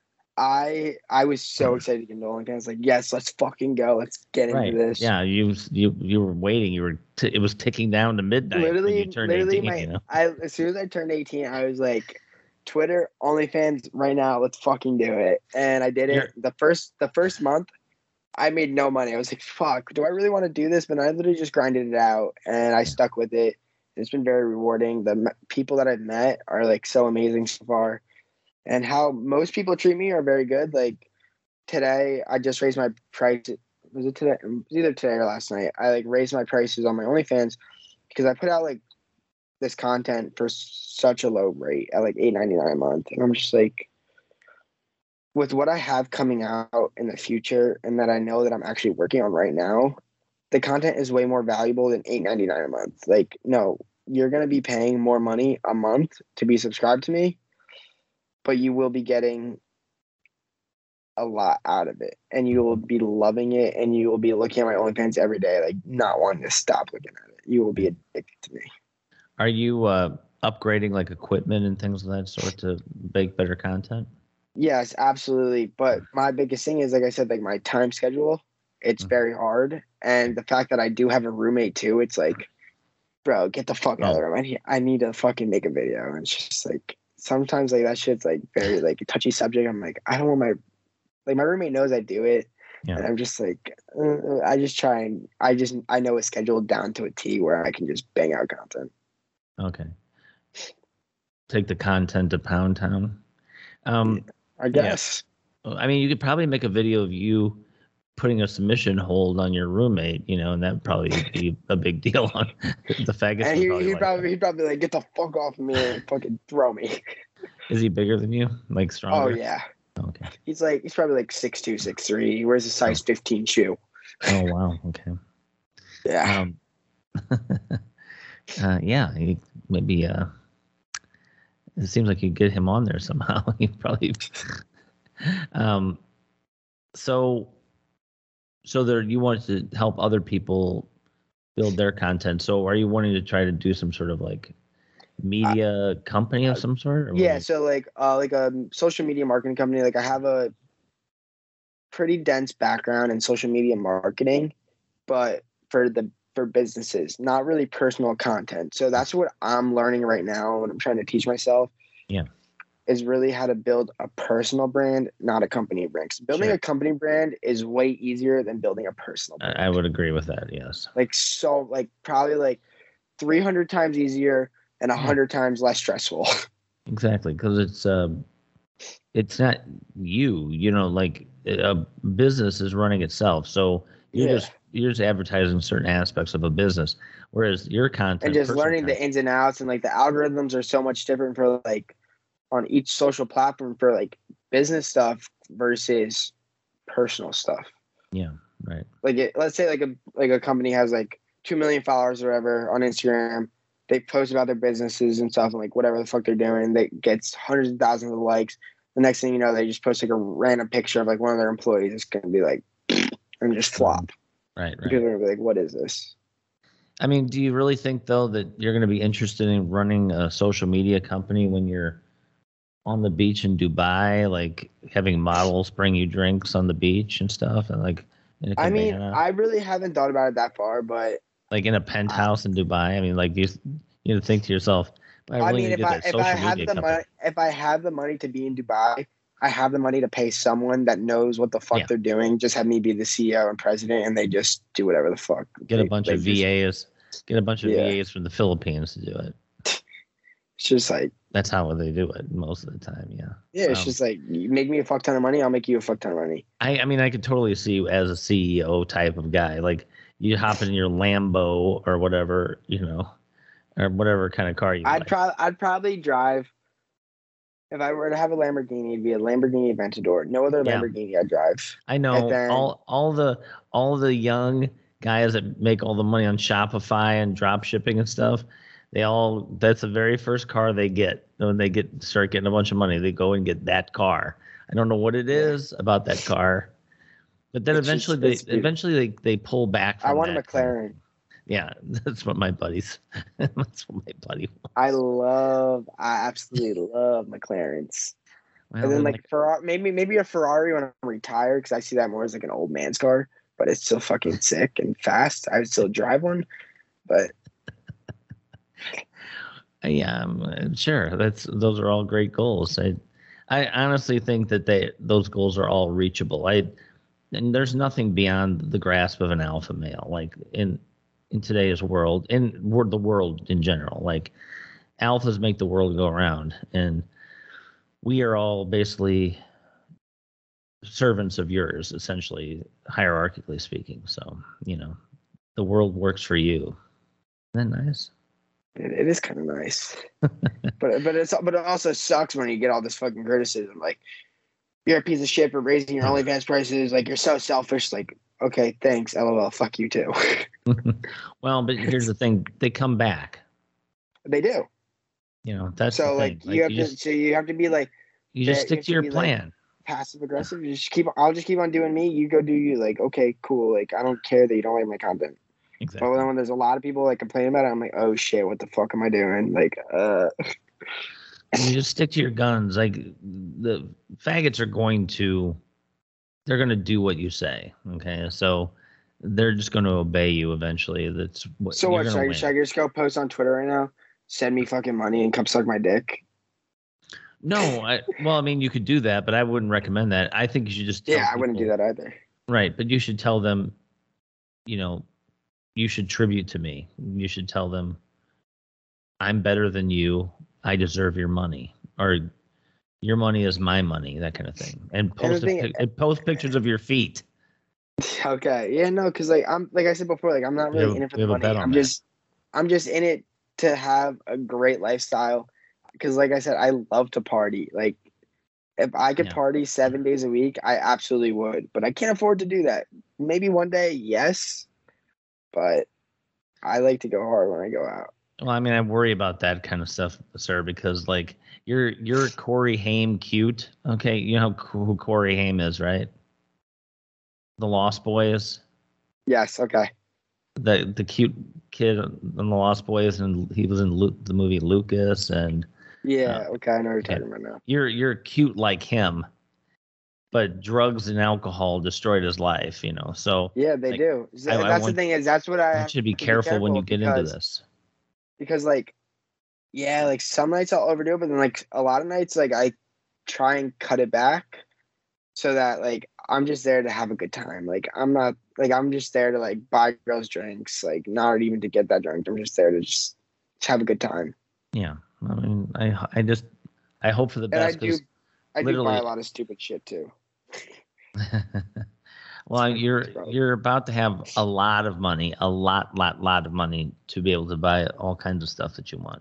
I was so excited to get into OnlyFans. I was like, yes, let's fucking go. Let's get into this. Yeah, you were waiting. It was ticking down to midnight. Literally, when you turned 18, you know? As soon as I turned 18, I was like, Twitter, OnlyFans, right now, let's fucking do it. And I did it. The first month, I made no money. I was like, fuck, do I really want to do this? But I literally just grinded it out, and I stuck with it. It's been very rewarding. The people that I've met are like so amazing so far. And how most people treat me are very good. Like today, I just raised my price. Was it today? It was either today or last night. I like raised my prices on my OnlyFans because I put out like this content for such a low rate at like $8.99 a month, and I'm just like, with what I have coming out in the future, and that I know that I'm actually working on right now, the content is way more valuable than $8.99 a month. Like, no, you're gonna be paying more money a month to be subscribed to me, but you will be getting a lot out of it, and you will be loving it, and you will be looking at my OnlyFans every day, like not wanting to stop looking at it. You will be addicted to me. Are you upgrading like equipment and things of that sort to make better content? Yes, absolutely. But my biggest thing is, like I said, like my time schedule, it's very hard. And the fact that I do have a roommate too, it's like, bro, get the fuck out of the room. I need to fucking make a video. And it's just like, sometimes like that shit's like very like a touchy subject. I'm like, I don't want my roommate knows I do it. Yeah. And I'm just like, I just try and I know it's scheduled down to a T where I can just bang out content. Okay. Take the content to Pound Town. I guess. Yeah. I mean, you could probably make a video of you putting a submission hold on your roommate, you know, and that'd probably be a big deal on the faggots. And he'd probably like, get the fuck off of me and fucking throw me. Is he bigger than you? Like stronger? Oh yeah. Okay. He's probably like 6'2", 6'3". He wears a size 15 shoe. Oh wow. Okay. Yeah. Yeah. Maybe. It seems like you get him on there somehow. You probably. So there, you want to help other people build their content. So are you wanting to try to do some sort of like media company of some sort? Or yeah. So like a social media marketing company. Like I have a pretty dense background in social media marketing, but for businesses, not really personal content. So that's what I'm learning right now, and I'm trying to teach myself. Yeah. Is really how to build a personal brand, not a company brand. Because building a company brand is way easier than building a personal brand. I would agree with that, yes. Probably 300 times easier and 100 times less stressful. Exactly, because it's not you know, like a business is running itself. So you're just advertising certain aspects of a business, whereas your content and just learning the ins and outs, and like the algorithms are so much different for like on each social platform for like business stuff versus personal stuff. Yeah, right. Let's say like a company has like 2 million followers or whatever on Instagram. They post about their businesses and stuff and like whatever the fuck they're doing. That gets hundreds of thousands of likes. The next thing you know, they just post like a random picture of like one of their employees. It's gonna be like and just flop. Right. People are gonna be like, "What is this?" I mean, do you really think though that you're going to be interested in running a social media company when you're on the beach in Dubai, like having models bring you drinks on the beach and stuff, and like in a I mean, cabana, I really haven't thought about it that far, but like in a penthouse in Dubai? I mean, like you think to yourself, I I really mean, need to get that if I social have media the company. money, if I have the money to be in Dubai, I have the money to pay someone that knows what the fuck Yeah. they're doing. Just have me be the CEO and president, and they just do whatever the fuck. Get a bunch of just, VAs, get a bunch of Yeah. VAs from the Philippines to do it. It's just like, That's how they do it most of the time. Yeah. yeah, it's just like, you make me a fuck ton of money, I'll make you a fuck ton of money. I mean, I could totally see you as a CEO type of guy. Like you hop in your Lambo or whatever, or whatever kind of car you like. I'd probably drive. If I were to have a Lamborghini, it'd be a Lamborghini Aventador. No other Yeah. Lamborghini I'd drive. I know And then- all the young guys that make all the money on Shopify and drop shipping and stuff. That's the very first car they get when they start getting a bunch of money. They go and get that car. I don't know what it is about that car, but then It's eventually they pull back from I want a that. McLaren. Yeah, that's what my buddies. That's what my buddy wants. I absolutely love McLarens. Well, And then then, like Ferrari, maybe a Ferrari when I'm retired, because I see that more as like an old man's car, but it's still fucking sick and fast. I would still drive one, but yeah, sure. Those are all great goals. I honestly think that those goals are all reachable. And there's nothing beyond the grasp of an alpha male. Like in today's world, the world in general, like alphas make the world go around, and we are all basically servants of yours, essentially, hierarchically speaking. So the world works for you. Isn't that nice? it is kind of nice. but it also sucks when you get all this fucking criticism, like you're a piece of shit for raising your OnlyFans prices, like you're so selfish. Like, okay, thanks, LOL, fuck you too. Well, but here's the thing: they come back. They do. That's so the like thing. you have to be like, you just stick to your plan. Passive aggressive. I'll just keep on doing me. You go do you. Like, okay, cool. Like, I don't care that you don't like my content. Exactly. But then when there's a lot of people like complaining about it, I'm like, oh shit, what the fuck am I doing? Like, You just stick to your guns. Like the faggots they're going to do what you say. Okay, so they're just going to obey you eventually. That's what. So what? Should I just go post on Twitter right now? Send me fucking money and come suck my dick. No, well, I mean, you could do that, but I wouldn't recommend that. I think you should just. I wouldn't do that either. Right, but you should tell them, you should tribute to me. You should tell them, I'm better than you. I deserve your money, or your money is my money, that kind of thing. And post pictures of your feet. Okay, yeah, no, because like I said before, like I'm not really in it for the money. I'm just in it to have a great lifestyle. Because like I said, I love to party. Like if I could party 7 days a week, I absolutely would. But I can't afford to do that. Maybe one day, yes. But I like to go hard when I go out. Well, I mean, I worry about that kind of stuff, sir, because like you're Corey Haim cute. Okay, you know who Corey Haim is, right? The Lost Boys. Yes. Okay. The cute kid in the Lost Boys, and he was in the movie Lucas, and yeah. Okay, I know what you're talking about now. You're cute like him, but drugs and alcohol destroyed his life. So yeah, they do. That's the thing is that's what I should be careful when you get into this. Because like, yeah, like some nights I'll overdo it, but then like a lot of nights like I try and cut it back so that like I'm just there to have a good time. Like I'm just there to like buy girls drinks, like not even to get that drunk. I'm just there to just have a good time. Yeah, I mean, I hope for the best. I do buy a lot of stupid shit too. Well, you're about to have a lot of money, a lot of money to be able to buy all kinds of stuff that you want.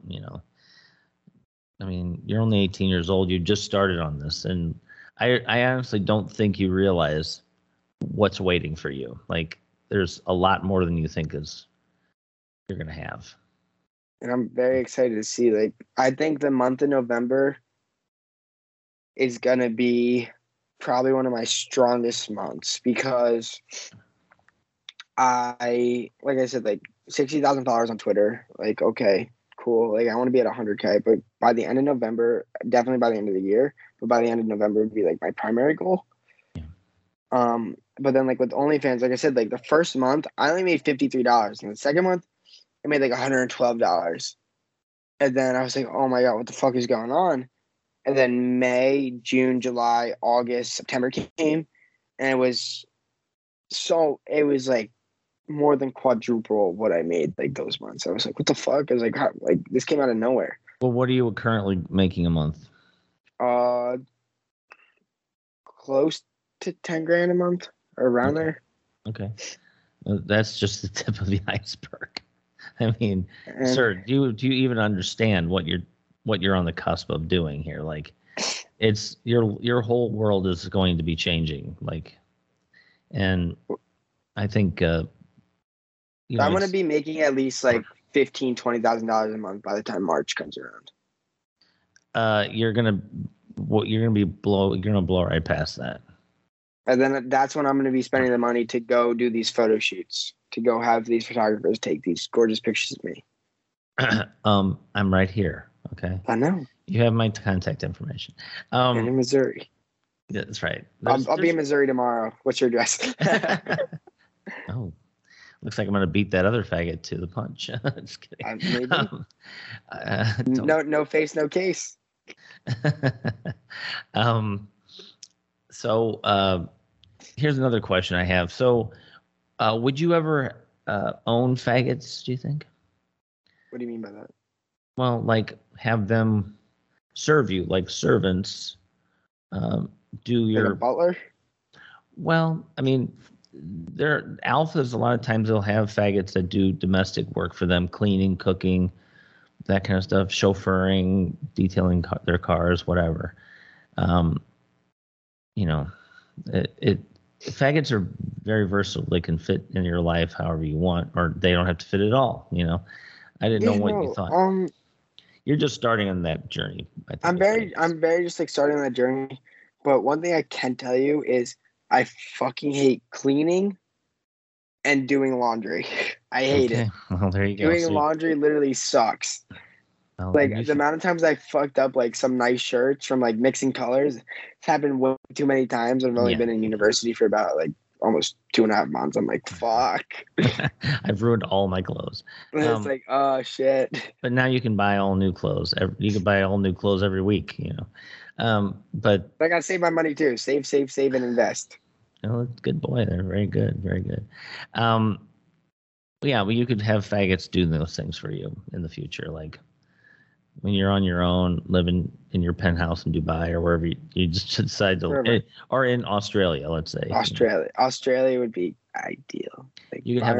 I mean, you're only 18 years old. You just started on this, and I honestly don't think you realize what's waiting for you. Like, there's a lot more than you think you're gonna have. And I'm very excited to see. Like, I think the month of November is gonna be probably one of my strongest months because like I said, like $60,000 on Twitter. Like, okay, cool. Like, I want to be at 100K, but by the end of November, definitely by the end of the year, but by the end of November would be like my primary goal. Yeah. But then like with OnlyFans, like I said, like the first month I only made $53, and the second month I made like $112. And then I was like, oh my God, what the fuck is going on? And then May, June, July, August, September came, and it was like more than quadruple what I made like those months. I was like, what the fuck? I was like, like this came out of nowhere. Well, what are you currently making a month? Close to 10 grand a month or around there. Okay. That's just the tip of the iceberg. I mean, And sir, do you even understand what you're on the cusp of doing here? Like, it's your whole world is going to be changing. Like, and I think I'm going to be making at least like $15,000-$20,000 a month by the time March comes around. you're gonna blow right past that. And then that's when I'm going to be spending the money to go do these photo shoots, to go have these photographers take these gorgeous pictures of me. I'm right here. Okay. I know. You have my contact information. And in Missouri. That's right. I'll be in Missouri tomorrow. What's your address? Oh, looks like I'm gonna beat that other faggot to the punch. Just kidding. Maybe. No face, no case. So here's another question I have. So, would you ever own faggots? Do you think? What do you mean by that? Well, like have them serve you like servants. Do your like a butler? Well, I mean, they're alphas. A lot of times they'll have faggots that do domestic work for them, cleaning, cooking, that kind of stuff, chauffeuring, detailing their cars, whatever. You know, faggots are very versatile. They can fit in your life however you want, or they don't have to fit at all. You know, I didn't know what you thought. You're just starting on that journey. I think I'm very just like starting on that journey. But one thing I can tell you is I fucking hate cleaning and doing laundry. I hate it. Well, there you go. Doing laundry literally sucks. Well, like the amount of times I fucked up like some nice shirts from like mixing colors, it's happened way too many times. I've only been in university for about like almost 2.5 months. I'm like, fuck. I've ruined all my clothes. It's like, oh shit. But now you can buy all new clothes. You can buy all new clothes every week, you know. But I gotta save my money too. Save, and invest. Oh, good boy. They're very good. Very good. Yeah, well, you could have faggots do those things for you in the future. Like when you're on your own, living in your penthouse in Dubai or wherever you just decide to live, or in Australia, let's say. Australia would be ideal. Like you could have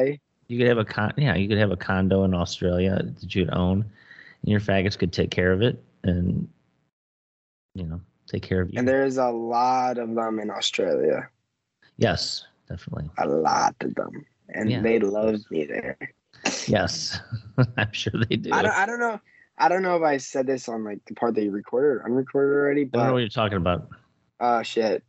you could have a condo in Australia that you'd own, and your faggots could take care of it and, you know, take care of you. And there's a lot of them in Australia. Yes, definitely. A lot of them. And they love me there. Yes, I'm sure they do. I don't know. I don't know if I said this on like the part that you recorded or unrecorded already. But I don't know what you're talking about. Oh shit.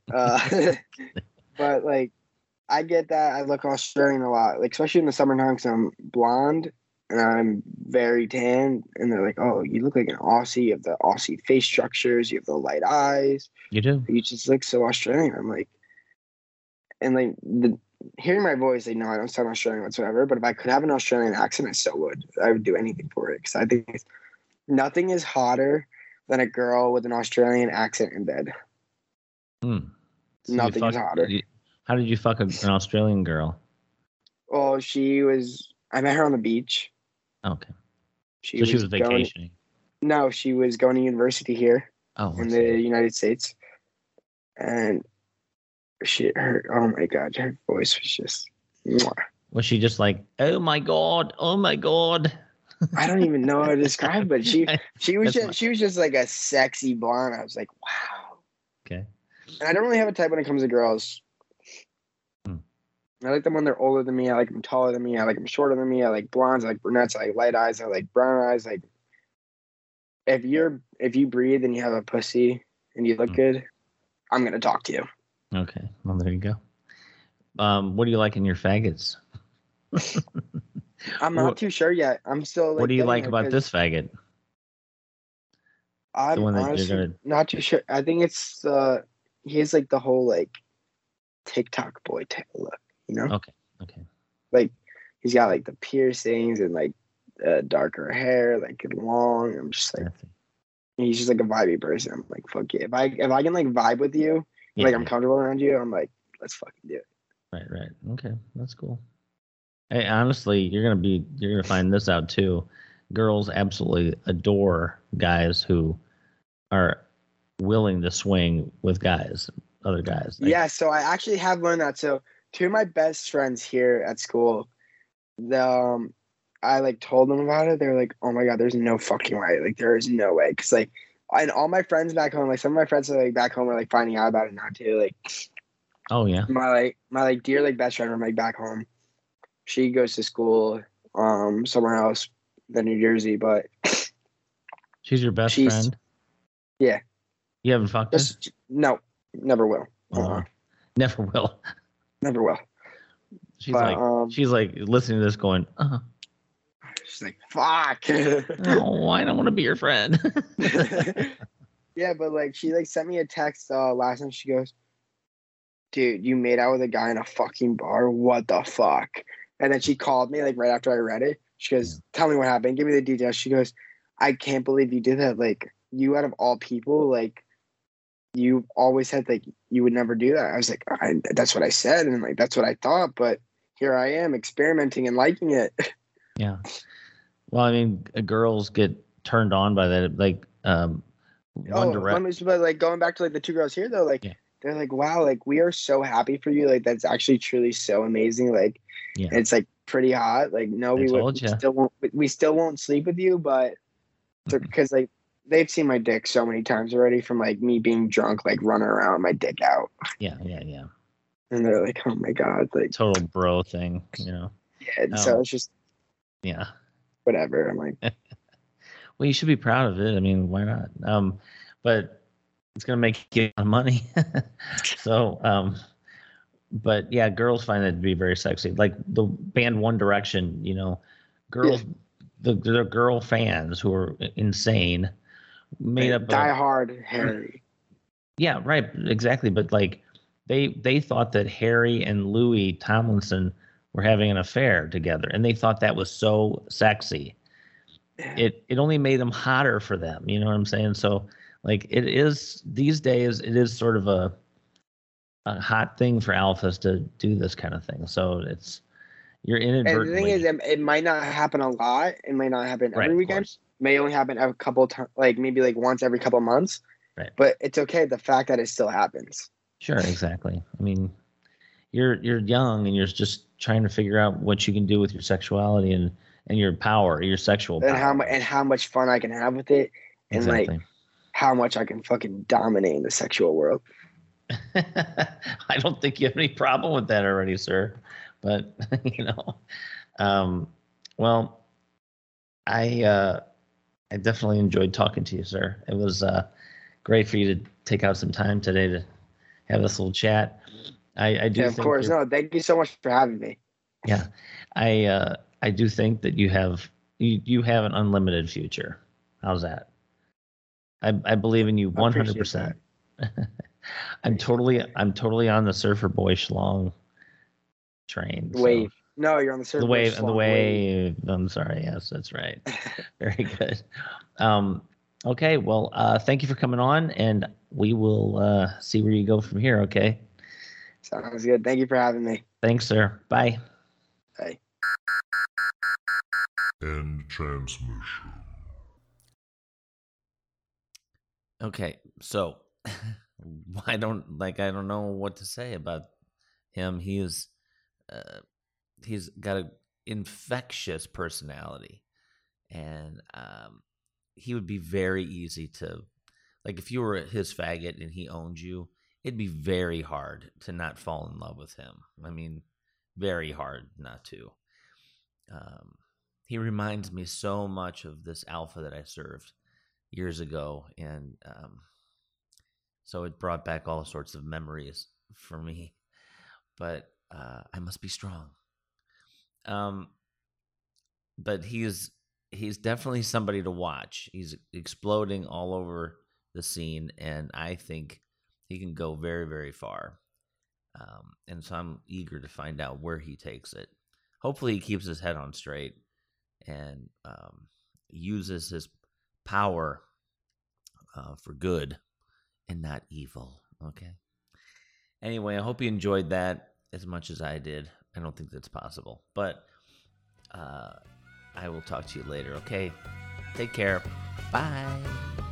But like, I get that. I look Australian a lot, like especially in the summertime because I'm blonde and I'm very tan. And they're like, "Oh, you look like an Aussie. You have the Aussie face structures. You have the light eyes. You do. You just look so Australian." I'm like, and like hearing my voice, like, no, I don't sound Australian whatsoever. But if I could have an Australian accent, I still would. I would do anything for it because I think nothing is hotter than a girl with an Australian accent in bed. So nothing is hotter. How did you fuck an Australian girl? Well, I met her on the beach. Okay. She was vacationing. No, she was going to university here in the United States. And oh my God, her voice was just. Mwah. Was she just like, oh my God, oh my God? I don't even know how to describe, but she was just like a sexy blonde. I was like, wow. Okay. And I don't really have a type when it comes to girls. I like them when they're older than me. I like them taller than me. I like them shorter than me. I like blondes. I like brunettes. I like light eyes. I like brown eyes. Like if you breathe and you have a pussy and you look good, I'm gonna talk to you. Okay. Well, there you go. What do you like in your faggots? I'm not too sure yet. I'm still like. What do you getting like there about 'cause this faggot? The I'm one that you're honestly gonna. not too sure. I think it's he has like the whole like TikTok boy type of look, you know? Okay. Okay. Like he's got like the piercings and like darker hair, like long. I'm just like I see. he's just like a vibey person. I'm like, fuck yeah. If I can like vibe with you, Yeah, like I'm yeah. comfortable around you, I'm like, let's fucking do it. Right. Right. Okay. That's cool. Hey, honestly, you're gonna find this out too. Girls absolutely adore guys who are willing to swing with guys, other guys. Like, Yeah, so I actually have learned that. So two of my best friends here at school, the I like told them about it. They're like, "Oh my god, there's no fucking way! Like, there is no way!" Because like, and all my friends back home, like some of my friends are like back home are like finding out about it now too. Like oh yeah, my dear like best friend from like back home, she goes to school somewhere else than New Jersey, but she's your best she's friend. yeah, You haven't fucked her? just no, never will, Never will. never will. She's But, like listening to this, going, she's like, fuck. "Oh, I don't want to be your friend." Yeah, but like she like sent me a text last night. She goes, "Dude, you made out with a guy in a fucking bar. What the fuck?" And then she called me like right after I read it. She goes, "Tell me what happened. Give me the details." She goes, "I can't believe you did that. Like you out of all people, like you always said like you would never do that." I was like, "That's what I said, and like that's what I thought." But here I am experimenting and liking it. Yeah. Well, I mean, girls get turned on by that. Like, One Direction. But like going back to like the two girls here though, like Yeah. they're like, wow, like we are so happy for you. Like that's actually truly so amazing. Like Yeah. it's like pretty hot. Like no, I told ya. we still won't sleep with you, but because like they've seen my dick so many times already from like me being drunk, like running around with my dick out. Yeah. Yeah. Yeah. And they're like, oh my god, like Total bro thing, yeah. And so it's just yeah. whatever. I'm like, Well, you should be proud of it. I mean, why not? But it's gonna make you a lot of money. So, but yeah, girls find it to be very sexy. Like the band One Direction, girls, the girl fans who are insane made up Die Hard Harry. Yeah, right, exactly. But like, they thought that Harry and Louis Tomlinson were having an affair together, and they thought that was so sexy. It only made them hotter for them. You know what I'm saying? So like, it is these days. It is sort of a hot thing for alphas to do this kind of thing. So you're inadvertently. And the thing is, it might not happen a lot. It might not happen every weekend. Course. May only happen a couple times, like maybe like once every couple months. Right. But it's okay. The fact that it still happens. Sure, exactly. I mean, you're young and you're just trying to figure out what you can do with your sexuality and your power, your sexual power. And how much fun I can have with it, and exactly. like how much I can fucking dominate in the sexual world. I don't think you have any problem with that already, sir. But well, I definitely enjoyed talking to you, sir. It was great for you to take out some time today to have this little chat. I do. Yeah, of course. No, thank you so much for having me. Yeah, I do think that you have an unlimited future. How's that? I believe in you 100%. I'm totally on the surfer boy schlong train. Wave. So. No, you're on the surfer. The wave. I'm sorry. Yes, that's right. Very good. Okay. Well, thank you for coming on, and we will see where you go from here. Okay. Sounds good. Thank you for having me. Thanks, sir. Bye. Bye. End transmission. Okay, so I don't know what to say about him. He's got an infectious personality, and he would be very easy to, like, if you were his faggot and he owned you, it'd be very hard to not fall in love with him. I mean, very hard not to. He reminds me so much of this alpha that I served years ago, and so it brought back all sorts of memories for me. But I must be strong. but he's definitely somebody to watch. He's exploding all over the scene, and I think he can go very, very far. And so I'm eager to find out where he takes it. Hopefully, he keeps his head on straight and uses his power for good and not evil. Okay. Anyway, I hope you enjoyed that as much as I did. I don't think that's possible, but I will talk to you later. Okay. Take care. Bye.